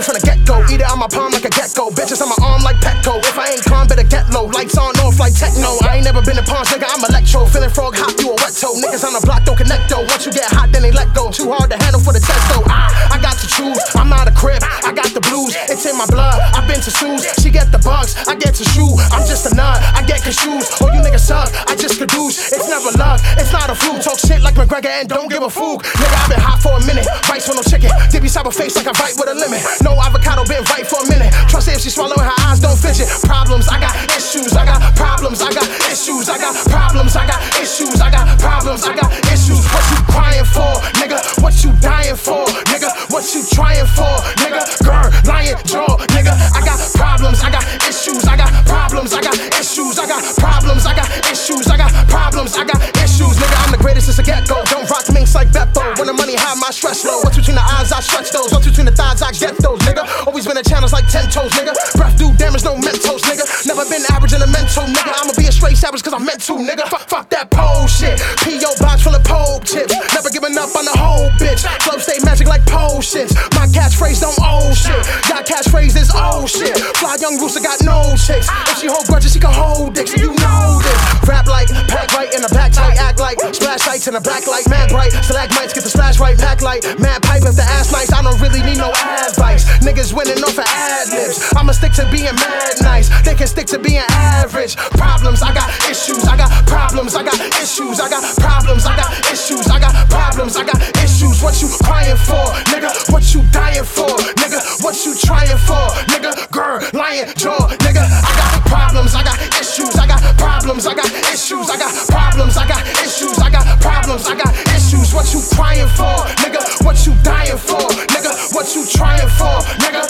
you from the get-go. Eat it on my palm like a gecko. Bitches on my arm like Petco. If I ain't calm, better get low. Lights on off like techno. I ain't never been to pawns, nigga, I'm electro. Feeling frog hot, you a wet toe. Niggas on the block don't connect though. Once you get hot, then they let go. Too hard to handle for the test though. I got to choose, I'm not a crib, I got the blues. It's in my blood, I've been to Sue's. She get the bugs, I get to shoe. I'm just a nut, I get confused. Oh, you niggas suck, I just caduce. It's never luck, it's not a fluke. Talk shit like McGregor and don't give a fuck. Nigga, I've been hot for a minute. Rice with no chicken, dibby cyber face like a bite with a lemon. No avocado, been right for a minute. Trust her if she swallowing her eyes, don't fidget. Problems, I got issues, I got problems, I got issues, I got problems, I got issues, I got problems, I got issues. What you crying for, nigga? What you dying for, nigga? What you trying for, nigga? Girl, lying jaw, nigga. I got problems, I got issues, I got problems, I got issues, I got problems, I got issues, I got problems, I got issues, nigga. I'm the greatest since a get-go. Don't rock minks like Beppo. When the money high, my stress low. What's between the eyes, I stretch those. What's between the thighs, I get those, nigga. Always been in channels like 10 toes, nigga. Breath do damage, no Mentos, nigga. Never been average in a mental, nigga. I'ma be a straight savage cause I'm meant to, nigga. Fuck that pole shit. P.O. box full of pole chips. Never giving up on the whole bitch. Flow stay magic like potions. My catchphrase don't owe shit. Got catchphrases, oh shit. Fly young rooster got no chicks. If she hold grudges, she can hold dicks. You know this. Rap like, pack right in the back tight. Act like, splash lights in the black light. Mad bright, stalagmites get the splash right. Pack light, mad pipe if the ass nice. I don't really need no advice. Niggas winning off of ad libs. I'ma stick to being mad nice. They can stick to being average. Problems, I got issues. I got problems, I got issues. I got problems, I got issues. I got problems, I got issues. What you crying for, nigga? What you dying for, nigga? What you trying for, nigga? Girl, lying jaw, nigga. I got problems, I got issues. I got problems, I got issues. I got problems, I got issues. I got problems, I got issues. What you crying for, nigga? What you dying for, nigga? What you trying for, nigga?